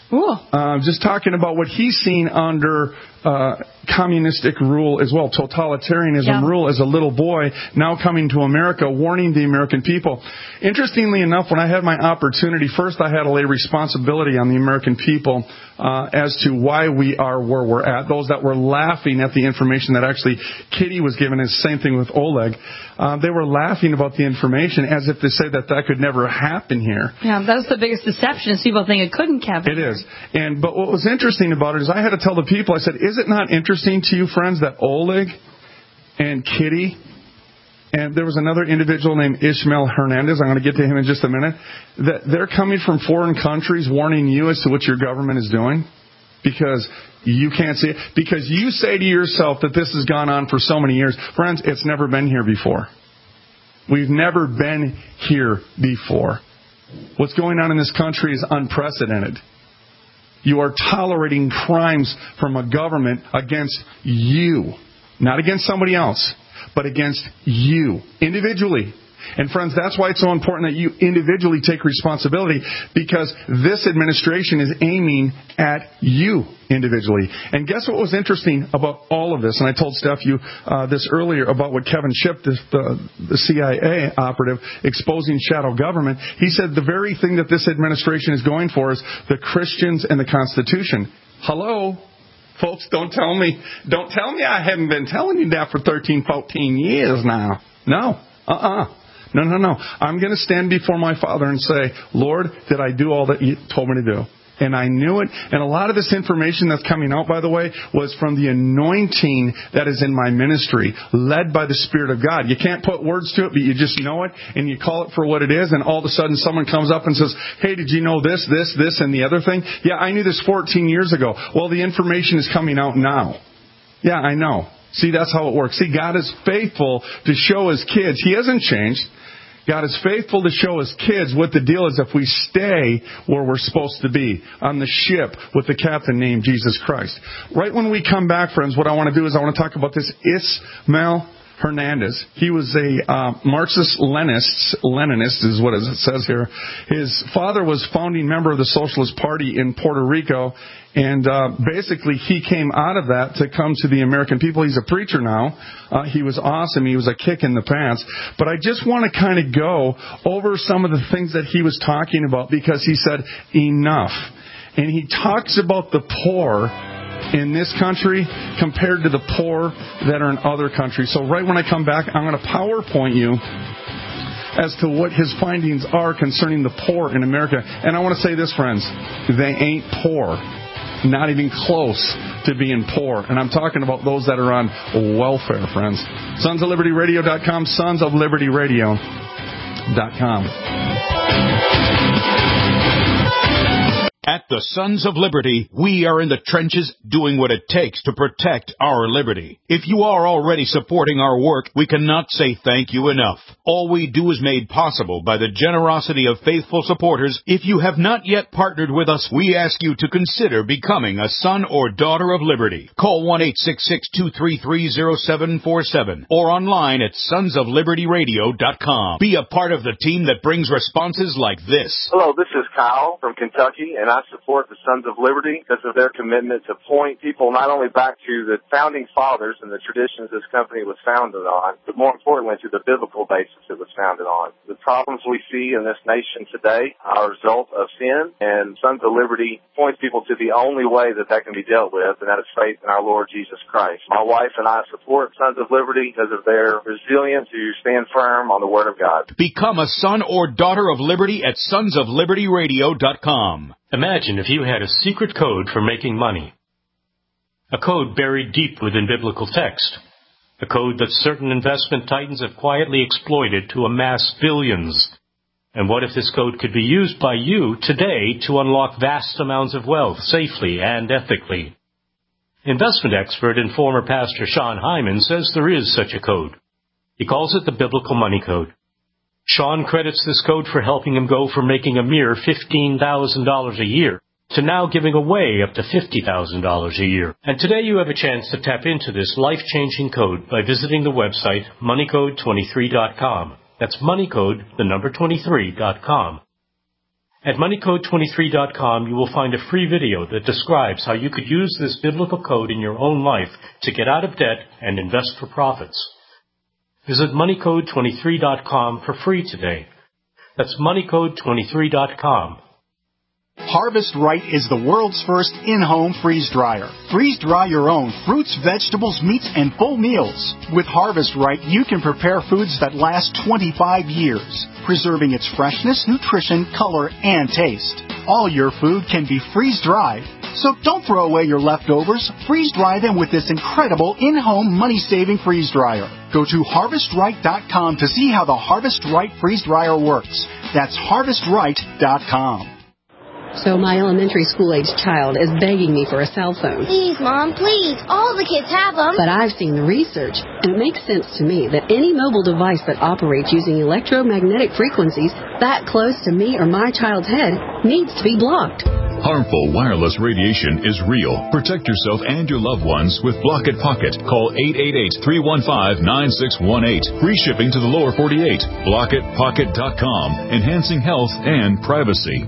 Just talking about what he's seen under communistic rule as well, totalitarianism rule as a little boy, now coming to America, warning the American people. Interestingly enough, when I had my opportunity, first I had to lay responsibility on the American people as to why we are where we're at. Those that were laughing at the information that actually Kitty was given, is the same thing with Oleg. They were laughing about the information as if to say that could never happen here. Yeah, that's the biggest deception, is people think it couldn't happen. It is. But what was interesting about it is I had to tell the people, I said, is it not interesting to you, friends, that Oleg and Kitty, and there was another individual named Ishmael Hernandez, I'm going to get to him in just a minute, that they're coming from foreign countries warning you as to what your government is doing? Because you can't see it. Because you say to yourself that this has gone on for so many years. Friends, it's never been here before. We've never been here before. What's going on in this country is unprecedented. You are tolerating crimes from a government against you. Not against somebody else, but against you, individually. And friends, that's why it's so important that you individually take responsibility, because this administration is aiming at you individually. And guess what was interesting about all of this? And I told Steph this earlier about what Kevin Shipp, the CIA operative, exposing shadow government. He said the very thing that this administration is going for is the Christians and the Constitution. Hello? Folks, don't tell me I haven't been telling you that for 13, 14 years now. No. No. I'm going to stand before my Father and say, Lord, did I do all that you told me to do? And I knew it. And a lot of this information that's coming out, by the way, was from the anointing that is in my ministry, led by the Spirit of God. You can't put words to it, but you just know it, and you call it for what it is, and all of a sudden someone comes up and says, hey, did you know this, and the other thing? Yeah, I knew this 14 years ago. Well, the information is coming out now. Yeah, I know. See, that's how it works. See, God is faithful to show His kids. He hasn't changed. God is faithful to show His kids what the deal is if we stay where we're supposed to be, on the ship with the captain named Jesus Christ. Right when we come back, friends, what I want to do is I want to talk about this Ishmael Hernandez. He was a Marxist-Leninist is what it says here. His father was founding member of the Socialist Party in Puerto Rico, and basically he came out of that to come to the American people. He's a preacher now. He was awesome. He was a kick in the pants. But I just want to kind of go over some of the things that he was talking about, because he said, enough. And he talks about the poor in this country compared to the poor that are in other countries. So right when I come back, I'm going to PowerPoint you as to what his findings are concerning the poor in America. And I want to say this, friends, they ain't poor. Not even close to being poor. And I'm talking about those that are on welfare, friends. SonsOfLibertyRadio.com, SonsOfLibertyRadio.com. At the Sons of Liberty, we are in the trenches doing what it takes to protect our liberty. If you are already supporting our work, we cannot say thank you enough. All we do is made possible by the generosity of faithful supporters. If you have not yet partnered with us, we ask you to consider becoming a son or daughter of liberty. Call 1-866-233-0747 or online at sonsoflibertyradio.com. Be a part of the team that brings responses like this. Hello, this is Kyle from Kentucky, and I support the Sons of Liberty because of their commitment to point people not only back to the founding fathers and the traditions this company was founded on, but more importantly to the biblical basis it was founded on. The problems we see in this nation today are a result of sin, and Sons of Liberty points people to the only way that can be dealt with, and that is faith in our Lord Jesus Christ. My wife and I support Sons of Liberty because of their resilience to stand firm on the Word of God. Become a son or daughter of liberty at sonsoflibertyradio.com. Imagine if you had a secret code for making money. A code buried deep within biblical text. A code that certain investment titans have quietly exploited to amass billions. And what if this code could be used by you today to unlock vast amounts of wealth safely and ethically? Investment expert and former pastor Sean Hyman says there is such a code. He calls it the Biblical Money Code. Sean credits this code for helping him go from making a mere $15,000 a year to now giving away up to $50,000 a year. And today you have a chance to tap into this life-changing code by visiting the website moneycode23.com. That's moneycode, the number 23.com. At moneycode23.com, you will find a free video that describes how you could use this biblical code in your own life to get out of debt and invest for profits. Visit moneycode23.com for free today. That's moneycode23.com. Harvest Right is the world's first in-home freeze dryer. Freeze dry your own fruits, vegetables, meats, and full meals. With Harvest Right, you can prepare foods that last 25 years, preserving its freshness, nutrition, color, and taste. All your food can be freeze-dried. So don't throw away your leftovers. Freeze-dry them with this incredible in-home money-saving freeze dryer. Go to HarvestRight.com to see how the Harvest Right freeze dryer works. That's HarvestRight.com. So my elementary school-aged child is begging me for a cell phone. Please, Mom, please. All the kids have them. But I've seen the research, and it makes sense to me that any mobile device that operates using electromagnetic frequencies that close to me or my child's head needs to be blocked. Harmful wireless radiation is real. Protect yourself and your loved ones with Block It Pocket. Call 888-315-9618. Free shipping to the lower 48. BlockItPocket.com. Enhancing health and privacy.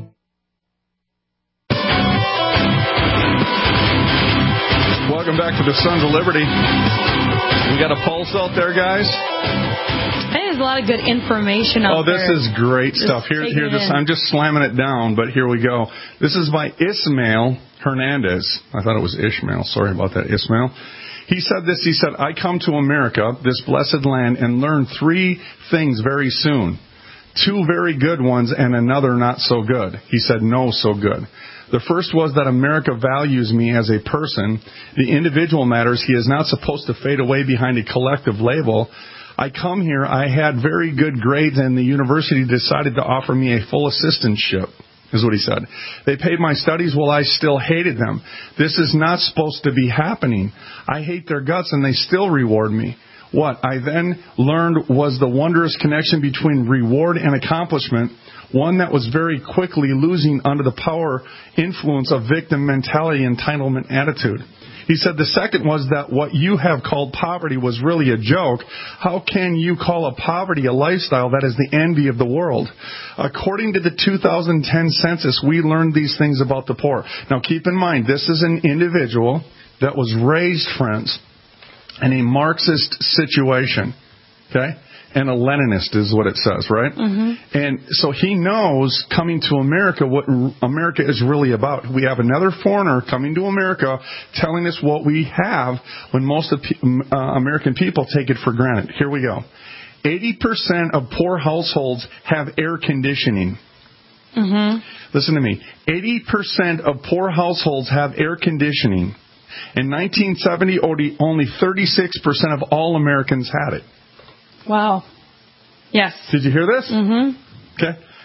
Welcome back to the Sons of Liberty. We got a pulse out there, guys. There's a lot of good information out there. Oh, this is great stuff. Here, this. I'm just slamming it down, but here we go. This is by Ismael Hernandez. I thought it was Ishmael. Sorry about that, Ismael. He said this. He said, I come to America, this blessed land, and learn 3 things very soon. 2 very good ones and another not so good. He said, no so good. The first was that America values me as a person. The individual matters. He is not supposed to fade away behind a collective label. I come here, I had very good grades, and the university decided to offer me a full assistantship, is what he said. They paid my studies while I still hated them. This is not supposed to be happening. I hate their guts, and they still reward me. What I then learned was the wondrous connection between reward and accomplishment, one that was very quickly losing under the power influence of victim mentality and entitlement attitude. He said the second was that what you have called poverty was really a joke. How can you call a poverty a lifestyle that is the envy of the world? According to the 2010 census, we learned these things about the poor. Now keep in mind, this is an individual that was raised, friends, in a Marxist situation. Okay? And a Leninist is what it says, right? Mm-hmm. And so he knows coming to America what America is really about. We have another foreigner coming to America telling us what we have when most of American people take it for granted. Here we go. 80% of poor households have air conditioning. Mm-hmm. Listen to me. 80% of poor households have air conditioning. In 1970, only 36% of all Americans had it. Wow. Yes. Did you hear this? Mm-hmm. Okay.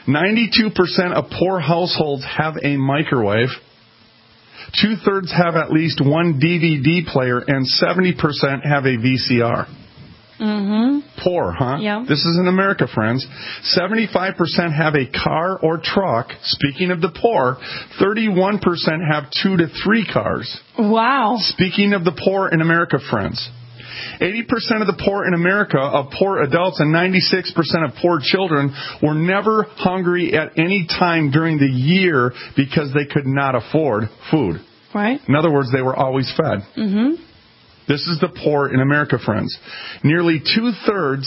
92% of poor households have a microwave. 2/3 have at least one DVD player, and 70% have a VCR. Poor, huh? Yeah. This is in America, friends. 75% have a car or truck. Speaking of the poor, 31% have 2 to 3 cars. Wow. Speaking of the poor in America, friends. 80% of the poor in America, of poor adults, and 96% of poor children were never hungry at any time during the year because they could not afford food. Right. In other words, they were always fed. This is the poor in America, friends. Nearly 2/3,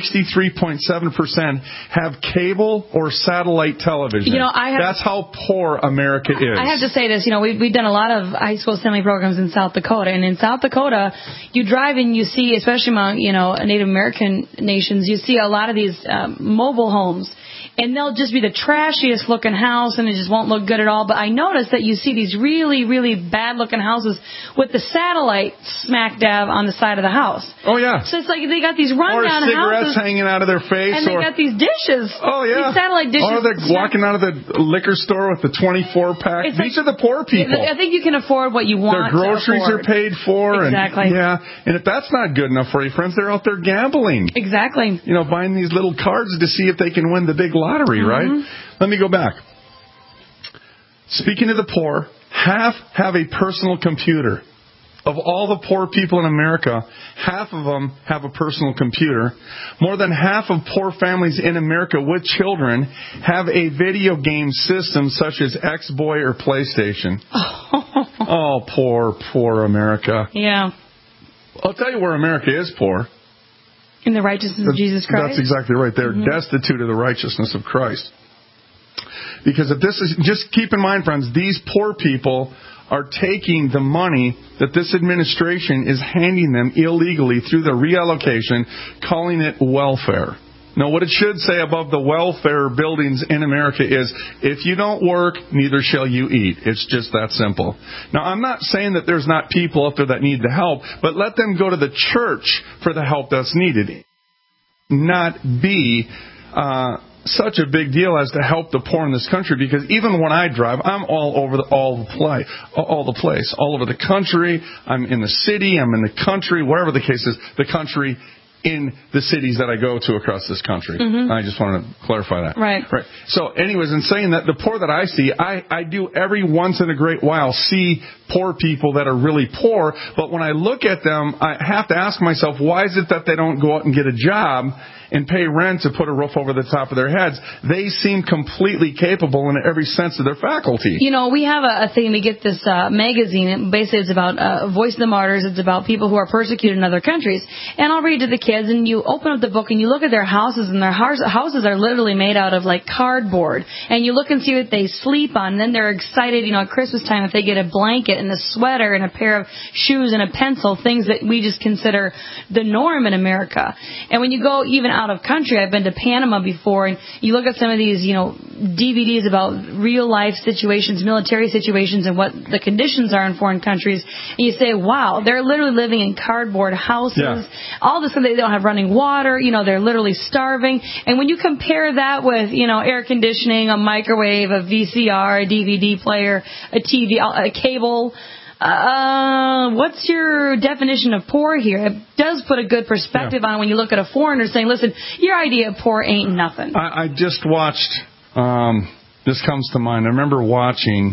63.7%, have cable or satellite television. That's how poor America is. I have to say this. We've done a lot of high school assembly programs in South Dakota, and in South Dakota, you drive and you see, especially among Native American nations, you see a lot of these mobile homes. And they'll just be the trashiest looking house, and it just won't look good at all. But I noticed that you see these really, really bad looking houses with the satellite smack dab on the side of the house. Oh, yeah. So it's like they got these rundown houses. Or cigarettes hanging out of their face. And they got these dishes. Oh, yeah. These satellite dishes. Or they're walking out of the liquor store with the 24-pack. These are the poor people. I think you can afford what you want. Their groceries are paid for. Exactly. And if that's not good enough for you, friends, they're out there gambling. Exactly. Buying these little cards to see if they can win the big lottery, right? Let me go back. Speaking of the poor, half have a personal computer. Of all the poor people in America, half of them have a personal computer. More than half of poor families in America with children have a video game system such as Xbox or PlayStation. Oh, poor America. Yeah. I'll tell you where America is poor. In the righteousness of Jesus Christ? That's exactly right. They're destitute of the righteousness of Christ. Because if this is, just keep in mind, friends, these poor people are taking the money that this administration is handing them illegally through the reallocation, calling it welfare. Now, what it should say above the welfare buildings in America is, if you don't work, neither shall you eat. It's just that simple. Now, I'm not saying that there's not people out there that need the help, but let them go to the church for the help that's needed. Not be such a big deal as to help the poor in this country, because even when I drive, I'm all over all the place, all over the country. I'm in the city, I'm in the country, whatever the case is, the country in the cities that I go to across this country. I just want to clarify that. Right. So anyways, in saying that, the poor that I see, I do every once in a great while see poor people that are really poor, but when I look at them, I have to ask myself, why is it that they don't go out and get a job and pay rent to put a roof over the top of their heads? They seem completely capable in every sense of their faculty. We have a thing, we get this magazine, and basically it's about Voice of the Martyrs. It's about people who are persecuted in other countries. And I'll read to the kids, and you open up the book and you look at their houses, and their houses are literally made out of like cardboard. And you look and see what they sleep on, and then they're excited, at Christmas time if they get a blanket and a sweater and a pair of shoes and a pencil, things that we just consider the norm in America. And when you go even out of country, I've been to Panama before, and you look at some of these, DVDs about real life situations, military situations, and what the conditions are in foreign countries, and you say, wow, they're literally living in cardboard houses, all this, and they don't have running water, they're literally starving. And when you compare that with, air conditioning, a microwave, a VCR, a DVD player, a TV, a cable, what's your definition of poor here? It does put a good perspective on when you look at a foreigner saying, listen, your idea of poor ain't nothing. I just watched, this comes to mind. I remember watching,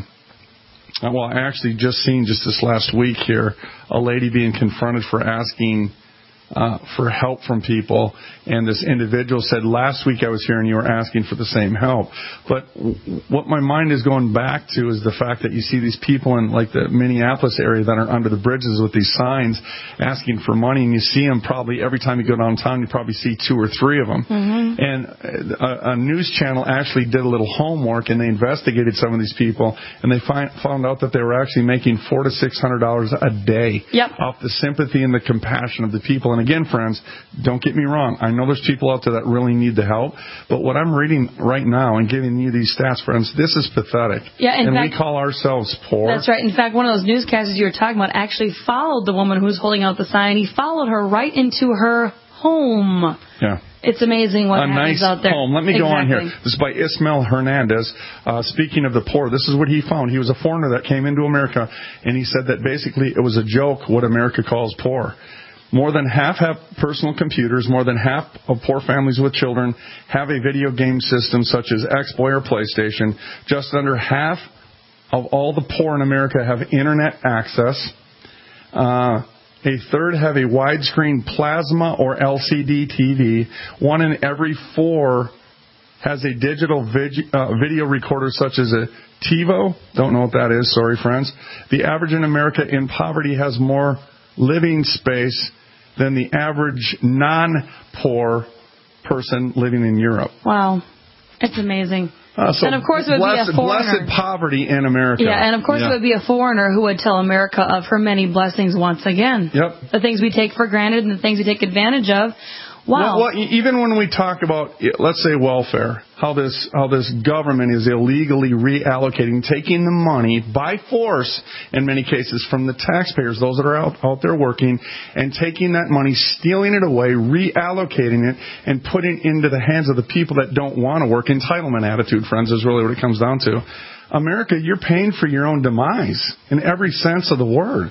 I actually just seen just this last week here, a lady being confronted for asking for help from people, and this individual said, last week I was here and you were asking for the same help. But what my mind is going back to is the fact that you see these people in like the Minneapolis area that are under the bridges with these signs asking for money, and you see them probably every time you go downtown, you probably see 2 or 3 of them. And a news channel actually did a little homework, and they investigated some of these people, and they found out that they were actually making $400 to $600 a day off the sympathy and the compassion of the people. And again, friends, don't get me wrong. I know there's people out there that really need the help, but what I'm reading right now and giving you these stats, friends, this is pathetic. And we call ourselves poor. That's right. In fact, one of those newscasters you were talking about actually followed the woman who's holding out the sign. He followed her right into her home. It's amazing what happens out there. A nice home. Let me go on here. This is by Ismael Hernandez. Speaking of the poor, this is what he found. He was a foreigner that came into America, and he said that basically it was a joke what America calls poor. More than half have personal computers. More than half of poor families with children have a video game system such as Xbox or PlayStation. Just under half of all the poor in America have internet access. A third have a widescreen plasma or LCD TV. 1 in every 4 has a digital video recorder such as a TiVo. Don't know what that is. Sorry, friends. The average in America in poverty has more living space than the average non-poor person living in Europe. Wow. It's amazing. And of course it would be a foreigner. Blessed poverty in America. Yeah, and of course it would be a foreigner who would tell America of her many blessings once again. Yep. The things we take for granted and the things we take advantage of. Wow. Well, even when we talk about, let's say, welfare, how this government is illegally reallocating, taking the money by force, in many cases, from the taxpayers, those that are out there working, and taking that money, stealing it away, reallocating it, and putting it into the hands of the people that don't want to work. Entitlement attitude, friends, is really what it comes down to. America, you're paying for your own demise in every sense of the word.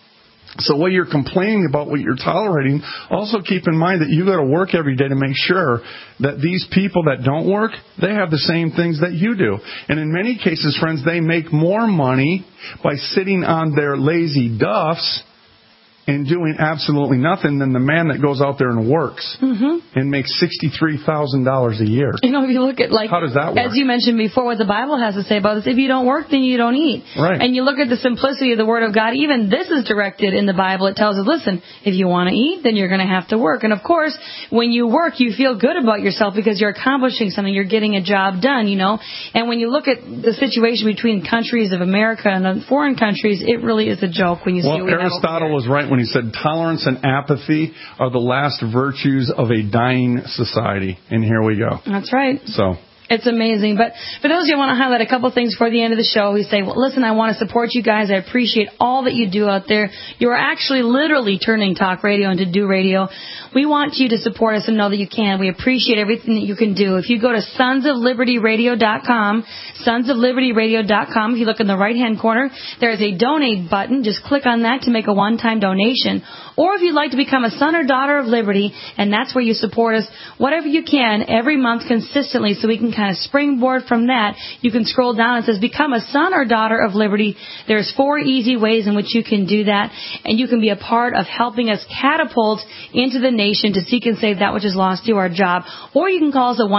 So while you're complaining about what you're tolerating, also keep in mind that you got to work every day to make sure that these people that don't work, they have the same things that you do. And in many cases, friends, they make more money by sitting on their lazy duffs and doing absolutely nothing than the man that goes out there and works and makes $63,000 a year. You know, if you look at, like, how does that work? As you mentioned before, what the Bible has to say about this, if you don't work, then you don't eat. Right. And you look at the simplicity of the Word of God, even this is directed in the Bible. It tells us, listen, if you want to eat, then you're going to have to work. And of course, when you work, you feel good about yourself because you're accomplishing something, you're getting a job done, you know. And when you look at the situation between countries of America and foreign countries, it really is a joke when you see what we have over here. Aristotle was right when he said tolerance and apathy are the last virtues of a dying society. And here we go. That's right. So it's amazing. But for those of you who want to highlight a couple things for the end of the show, we say, well, listen, I want to support you guys. I appreciate all that you do out there. You are actually literally turning talk radio into do radio. We want you to support us and know that you can. We appreciate everything that you can do. If you go to sonsoflibertyradio.com, sonsoflibertyradio.com, if you look in the right-hand corner, there is a donate button. Just click on that to make a one-time donation. Or if you'd like to become a son or daughter of liberty, and that's where you support us, whatever you can, every month consistently, so we can kind of springboard from that, you can scroll down. It says, become a son or daughter of liberty. There's 4 easy ways in which you can do that, and you can be a part of helping us catapult into the nation to seek and save that which is lost through our job. Or you can call us at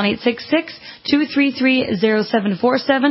1-866-233-0747,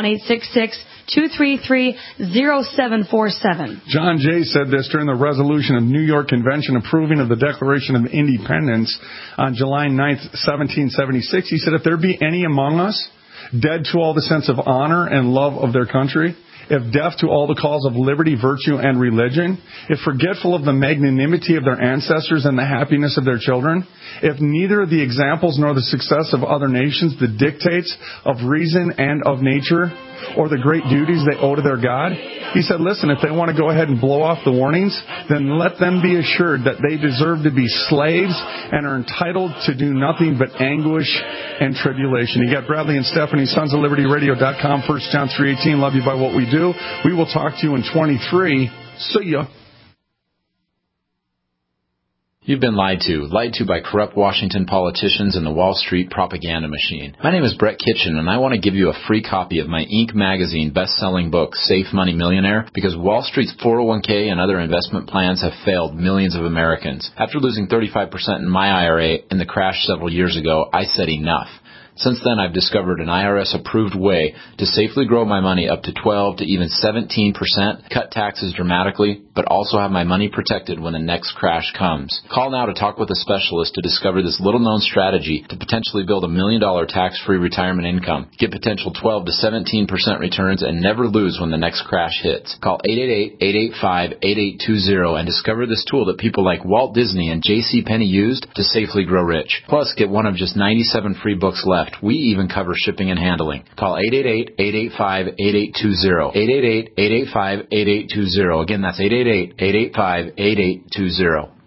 1-866-233-0747. John Jay said this during the resolution of New York Convention approving of the Declaration of Independence on July 9th, 1776. He said, if there be any among us dead to all the sense of honor and love of their country, if deaf to all the calls of liberty, virtue, and religion, if forgetful of the magnanimity of their ancestors and the happiness of their children, if neither the examples nor the success of other nations, the dictates of reason and of nature, or the great duties they owe to their God, he said, listen, if they want to go ahead and blow off the warnings, then let them be assured that they deserve to be slaves and are entitled to do nothing but anguish and tribulation. You got Bradley and Stephanie, sonsoflibertyradio.com, 1 John 3:18. Love you by what we do. We will talk to you in 23. See ya. You've been lied to by corrupt Washington politicians and the Wall Street propaganda machine. My name is Brett Kitchen, and I want to give you a free copy of my Inc. magazine best-selling book, Safe Money Millionaire, because Wall Street's 401k and other investment plans have failed millions of Americans. After losing 35% in my IRA in the crash several years ago, I said enough. Since then, I've discovered an IRS-approved way to safely grow my money up to 12 to even 17%, cut taxes dramatically, but also have my money protected when the next crash comes. Call now to talk with a specialist to discover this little-known strategy to potentially build $1 million tax-free retirement income. Get potential 12 to 17% returns and never lose when the next crash hits. Call 888-885-8820 and discover this tool that people like Walt Disney and J.C. Penney used to safely grow rich. Plus, get one of just 97 free books left. We even cover shipping and handling. Call 888-885-8820. 888-885-8820. Again, that's 888-885-8820.